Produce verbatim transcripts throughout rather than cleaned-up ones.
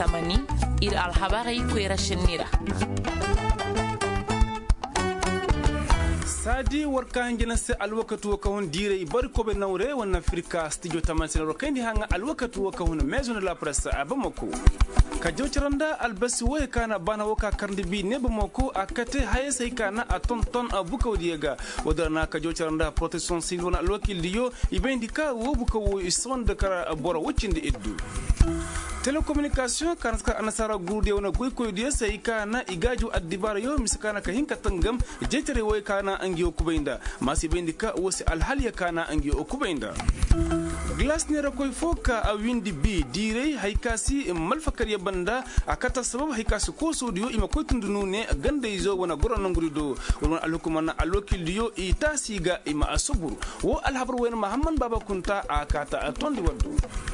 tamani ir alhabari kwera shinira sadi warkan jina se alwakatu wa kahun dire bari ko be nawre wan afrika studio tamasila rokandi hanga alwakatu wa kahun maison la presse abamako ka jawciranda albasi way kana bana waka karndi bi ne bamako akate haye sai kana aton ton abuka wodiga wadana ka jawciranda protection civil na alwakil diyo ibendika wo buka wo isonde kara bora wucinde iddu telecommunication kanska anasara gurude wona goy koy de sai kana igaju addibara yo miskana ka hinka tangam jetere way kana angiyo kubainda masi bendika wosi alhaliya kana angiyo kubainda glasnera koy foka a windi bi dire haykasi malfakar ya banda akata sabab haykasi ko sodiyo ima koy tundunu ne ganda izo wona goron ngurido wona alhukumana alokil diyo itasiga ima asubur wo alhabru wen muhammad baba kunta akata atondi waddu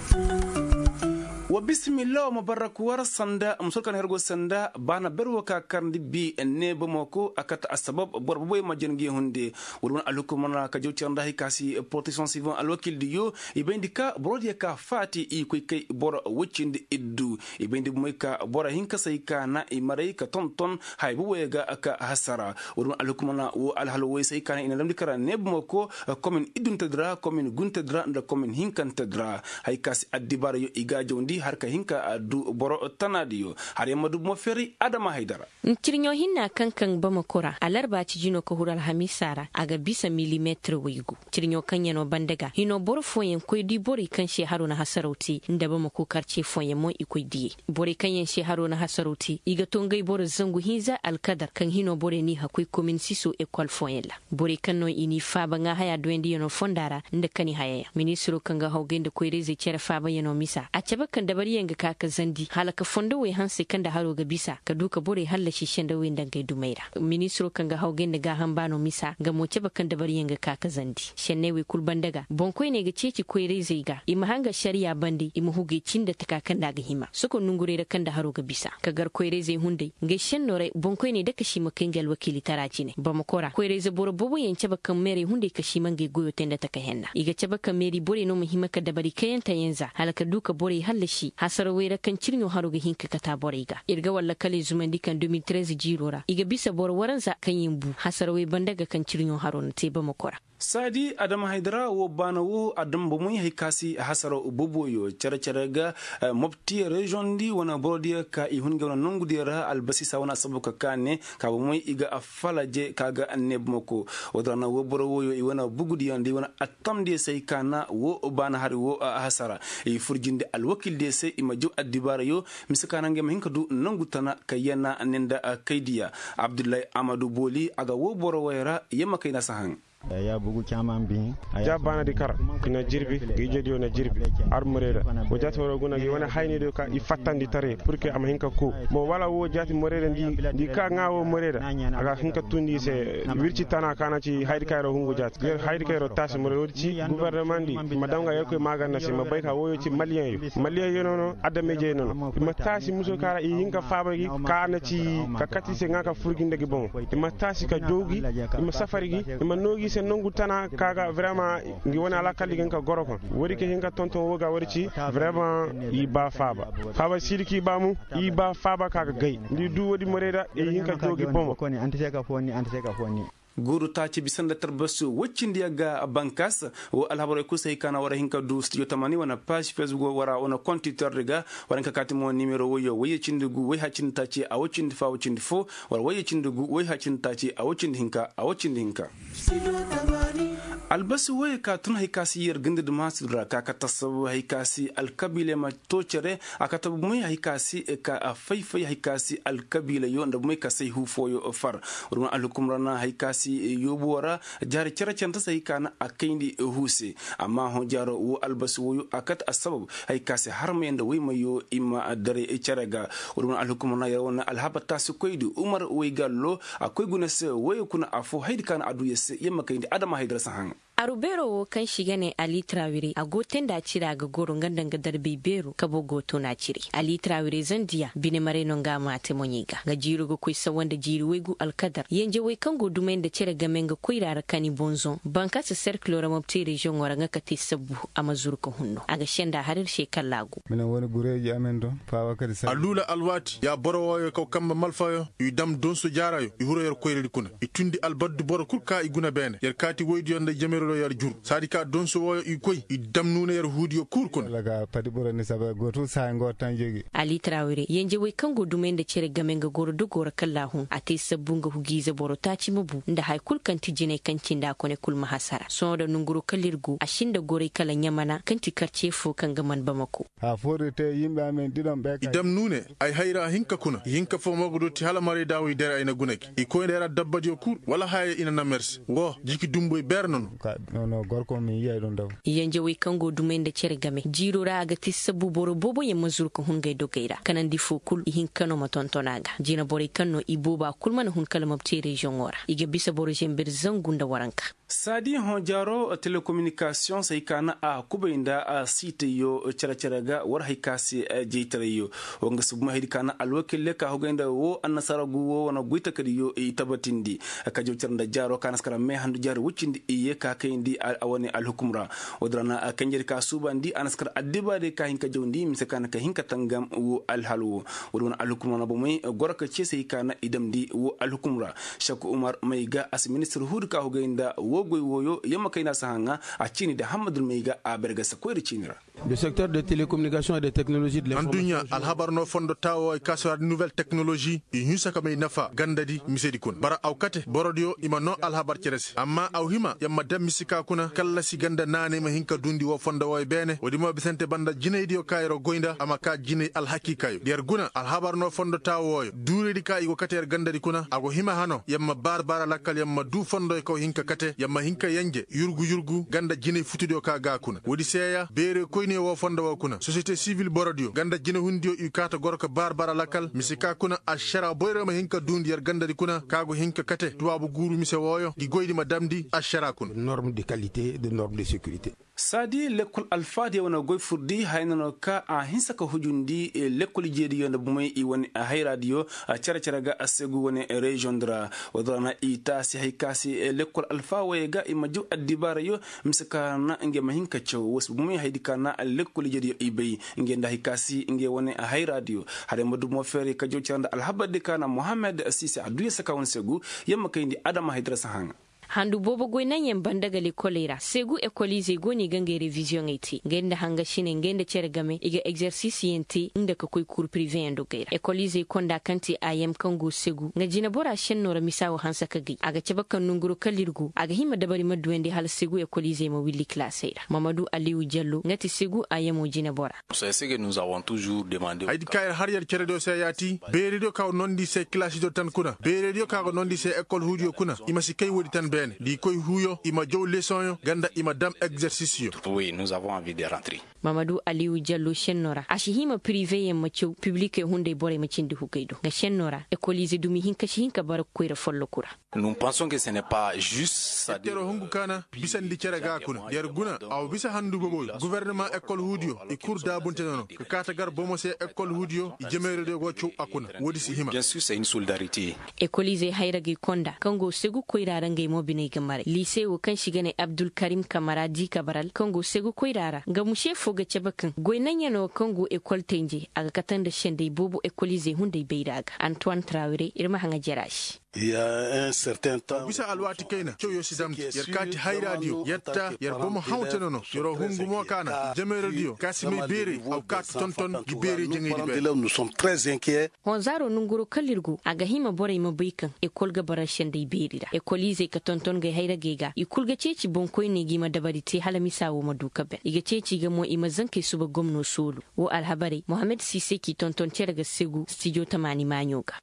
وبسم الله مبارك ورا سندا مسلكن هرغو سندا بانا بروكا كاندي بي اني بموكو اكات السبب بربوي ما جنغي هوندي ودون الوكم منا كجو تشاندا هيكاسي بروتيكشن سيفون الوكيل ديو يبنديكا بروديا كا فاتي اي كوي كاي بور وچيند ادو يبندي مويكا بور هينكا سايكا نا ايماري كا تون تون هاي بويغا اكا حسرا ودون الوكم منا و الحلوي سايكا ان لم ديكرا نيبموكو كومين ادون تدرا كومين غون تدرا ندا كومين هينكان تدرا هيكاسي اديبار يو ايغاجوندي harka hinka adu boro tanadiyo har yamadu mo feri adama haidara ntirnyo hinna kankan bamakora alarba ci jino ko hural hamisara aga bisa milimetre wigu tirnyo kanyano bandaga hino boro foyen koy di bori kan she haruna hasarauti nda bamako karce foyen mo ikoy di bori kanyen she haruna hasarauti iga tongay boro zangu hinza alkadar kan hino bore ni hakoy komin siso école foyen la bori kanno ini faba nga haya dwendi yono fondara nda kani haya ministro kanga hawgende koy reze cere faba yono misa a ceba kan da bari yanga kaka zandi halaka fondo we hanse kan da haro ga bisa ka duka bore hallashi shenda we ndangai dumaira ministro kanga hawgende ga hambano misa ga mo ceba kan da bari yanga kaka zandi shenne we kulban daga bonkoy ne ga ceci koy reze ga ima hanga shari'a bandi ima huge cinda ta kakan da ga hima suko nungure da kan da haro ga bisa ka gar koy reze hunde ga shennore bonkoy ne da kashi makangal wakili taraci ne ba makora koy reze boro bobo yan ceba kan mere hunde kashi mange goyo tenda ta ka henna iga ceba kan meri bore no muhimma ka da bari kayan ta yanza halaka duka bore hallashi hasarwera kan cirnyo haruga hinka kata borega irga walla kale zumandi kan deux mille treize jirora iga bisa bor waranza kan yimbu hasarwe bandaga kan cirnyo harona teba makora sadi adam haidara wo bana wo adam bo muy hikasi hasaro boboyo cara cara ga uh, mopti region di wana bordia ka i hunga wana nongu dira albasi sawana sabuka kane ka bo muy iga afala je kaga anneb moko wadana wo boro wo i wana bugudi yandi wana atamdi sai kana wo bana hari wo uh, hasara i furjinde alwakil de se imaju adibara yo misakana ngem hinka du nongu tana kayana nenda uh, kaidiya abdullahi amadou boli aga wo boro wayra yema kayna sahan ya bugu kyaman bi ja bana di kar kina jirbi gi jodi na jirbi armoreda o jati woro guna gi wona hayni do ka i fattandi tare pour que am hinka ko mo wala wo jati moreda ndi di ka ngawo moreda aga hinka tundi se wirci tana kana ci haydi kayro hungu jati ger haydi kayro tas moreda ci gouvernement di madanga yako magana se ma bayka woyo ci malien yo malien yo nono adame je nono ma tasi muso kara i hinka faba gi kana ci ka kati se ngaka furginde gi bon ma tasi ka jogi ma safari gi ma nogi se nongu tana kaga vraiment ngi wona ala kalli genka goroko wori ke hinka tonton woga wori ci vraiment yi ba faba faba sidiki bamu yi ba faba kaga gay ndi du wodi moreda e hinka jogi bomo ko ni anteka foni anteka foni guru taci bisanda tarbasu wacindi ga bankas wo alhabaro ko sey kana wara hinka du studio tamani wana page facebook wara ona compte twitter riga wara kakati mo numero woyo woye cindugu way hacin taci a wacindi fa wacindi fo wara woye cindugu way hacin taci a wacindi hinka a wacindi hinka albasi woye ka tun haykasi yer ginde de masdra ka katasabu haykasi alkabile ma tocere akatabu muy haykasi ka fayfay haykasi alkabile yo nda muy ka sey hu foyo far wona alukumrana haykasi yobora jari cara canta sai kana akaindi huse amma ho jaro wo albasi wo akat asbab hay kasi harma yanda wi mayo imma dare e caraga wurun alhukumna ya wona alhabata su koydu umar way gallo akoy gunase way kuna afu hayd kana adu yesse yemma kayndi adama haydra sahan arubero wo kan shiga ne Ali Traoré a goten da cira ga goron gandan ga darbe bero kabo goto na cire Ali Traoré zandiya bine mare non ga mate monyiga ga jiru go koi sawanda jiru wegu alkadar yenje wai kan go dumen da cire ga menga koirara kani bonzon banka se cercle ro mabti region wara ga kati sabu amazur ko hunno aga shenda harir shekal lagu mina woni gureji amen do fawa kadi sa alula alwati ya borowo ko kamba malfayo idam don so jarayo i huro yer koyri kuna i tundi albaddu boro kurka iguna bene yer kati woydi yonde jamero yer jur sadi ka don so woyo i koy i damnune yer hudiyo kurkuna laga padi boro ni saba goto sa ngo tan jogi Ali Traoré yenje wai kan go dumen da cire ga menga goro do goro kallahu ate sabunga hugiza boro taci mabu nda hay kulkan tijine kan cinda ko ne kulma hasara so da nunguru kalirgu ashinda gore kala nyamana kan tikarce fo kan gaman bamako ha forete yimbe amen didon be idam nune ay hayra hinka kuna hinka fo mogodo ti hala mari dawi der ay na gunaki i ko ndera dabbaji o kur wala hay ina na merci ngo jiki dumboy bernon no no gorko mi yey don daw yanje wi kango dumen da cere game jiro ra ga tisabu boro bobo ye mazur ko hunga do gaira kanan di fo kul hinkano matontonaga jina bore kanno iboba kulman hun kala mabti region ora ige bisa boro jembir zangunda waranka sadi honjaro telecommunication sai kana a kubainda a site yo characharaga war haikasi jeytare yo wonga subma hidi kana alwakille ka hogenda wo annasara guwo wana guita kadi yo e tabatindi ka jewtarnda jaro kana skara me handu jaro wuccindi iye ka kayndi awani alhukumra odrana kanjeri ka subandi anaskara addibade ka hinka jewndi mise kana ka hinka tangam wo alhalu wona alhukumra na bomay goraka ci sai kana idamdi wo alhukumra shaku umar mayga as ministre hudu ka hogenda wo goy woyo yamma kayna sahanga a cini da hamadul meyga a berga sa koyri cinira le secteur de télécommunication et de technologie de l'information andunya alhabarno fondo tawo kaswa nouvelle technologie i husa kamay nafa gandadi misedi kun bara awkate borodio imano alhabar ceresi amma aw hima yamma dam misika kuna kala si ganda nane ma hinka dundi wo fondo way bene wodi mo bisante banda jineydi o kayro goynda ama ka jiney alhakikayo der guna alhabarno fondo tawo duredi kay go kater gandadi kuna ago hima hano yamma barbara lakal yamma du fondo ko hinka kate yamma hinka yanje yurgu yurgu ganda jiney futudo ka ga kuna wodi seya bere koyni wo fondo wo kuna société civile borodio ganda jine hundio u kata gorka barbara lakal misika kuna ashara boyre ma hinka dundi yar gandadi kuna kago hinka kate tuwabu guru mise woyo di goydi ma damdi ashara kuna norme de qualité de norme de sécurité sadi lekol alfadi wana goy furdi haynano ka a hinsaka hujundi e lekol jeedi yonda bumay i woni a hay radio a cara cara ga asegu woni region dra wadana ita si hay kasi e lekol alfa way ga i maju addibara yo misaka na nge mahinka cew was bumay haydi kana lekol jeedi i bay nge nda hay kasi nge woni a hay radio hade madu mo fere ka jocanda alhabade kana Mohamed Sisi aduya saka won segu yamma kayndi adama haydra sahanga handu bobo goy nan yan bandaga le kolera segu ekolize goni gange revision iti ngenda hanga shine ngenda cere game iga exercice yenti inda ka koy cours privé endo gaira ekolize konda kanti ayem kango segu nga jina bora shenno ra misawo hansa kagi aga cebakan nunguru kalirgu aga hima dabari madwende hal segu ekolize mo willi classera Mamadou Aliou Diallo ngati segu ayemo jina bora c'est ce que nous avons toujours demandé aydi kayr har yar cere do sayati beere do ka nondi se classe do tan kuna beere do ka nondi se école hudio kuna imasi kay wodi tan be di koy huyo ima jow leçon yo ganda ima dam exercice yo. Oui, nous avons envie de rentrer. Mamadou Aliou Diallo Chennora ashihima privé yem macho public hunde bore machindi hukaido ga Chennora écoliser dumi hinka hinka bar koyra follo kura. Nous pensons que ce n'est pas juste ça. Tero hongu kana bisan di cere ga kuna yer guna aw bisa handu bobo gouvernement école hudio e cour da bunte nono ka kata gar bomo se école hudio e jemere de go chu akuna wodi si hima. Bien sûr c'est une solidarité. Écoliser hayragi konda kango segu koyra rangay mo bine gamare lycée wo kan shigane Abdul Karim Kamara di Kabaral kango segu koyrara ga mushe foga cebakan goynanya no kango école tenje aga katanda shende bobo écoliser hunde beiraga Antoine Traoré irma hanga jerash. Il y a un certain temps bisa alwati kaina cho yo sidam yer kati hay radio yetta yer bomo hawte nono yoro hungu mo kana jeme radio kasimi bere aw kat tonton di bere jengi di bere nous sommes très inquiets. Honzaro nunguru kalirgu aga hima bore mo bikan école ga barashen dai berira écoliser ka tonton ga hayra gega ikul ga ceci bonkoy ne gima dabarite halamisa wo maduka ben iga ceci ga mo imazanke suba gomno sulu wo alhabari Mohamed Sisi ki tonton cerga segu studio tamani manyoga.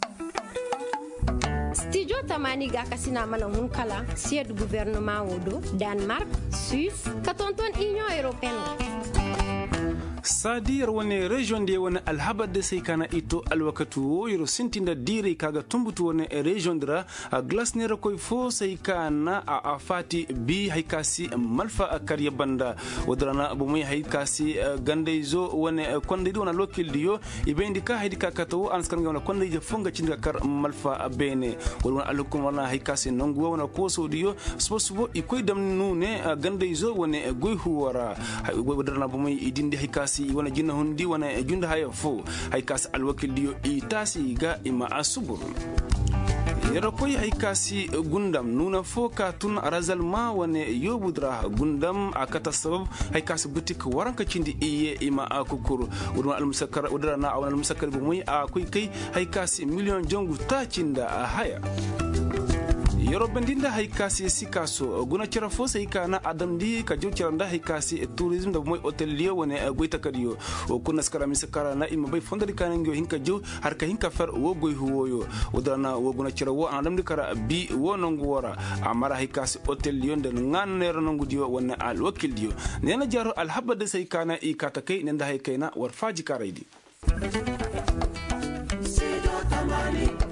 Studio Tamani ga kasina mana hun kala siège gouvernement wodo Danemark, Suisse, katonton Union européenne. sadir wani region de wani alhabar da sai kana ito alwakatu yoro sintinda dire kaga tumbutu wani region dra glass ne rakoy fo sai kana a afati bi haikasi malfa karya banda wadrana bu muy haikasi gandaizo wani konde wani lokil diyo ibendi ka haidika katawo anskan wani konde je fonga cinga kar malfa bene wani alukum wani haikasi nongo wani koso diyo sbo ikoy dam nune gandaizo wani goy huwara wadrana bu muy idindi haikasi wana jinna hundi wana junda haya fo haikas alwakil diyo itasi ga ima asubur yara koy haikasi gundam nuna fo ka tun arazal ma wane yobudra gundam akata sabab haikasi butik waranka cindi iye ima akukuru udun almusakkar udrana awan almusakkar bu muy akoy kay haikasi million jongu ta cinda haya yoro bendinda haikasi sikaso guna cira fo sai kana adam di ka jo cira nda haikasi tourisme da moy hotel liyo wone goita kadiyo o kunna skara misakara na ima bay fondari kana ngio hinka jo har ka hinka fer wo goy huwoyo odana wo guna cira wo adam di kara bi wo nongu wora amara haikasi hotel liyo nda nganero nongu diyo wone al wakil diyo nena jaro al habba sai kana i kata kai nenda haikaina war faji karaidi Sido Tamani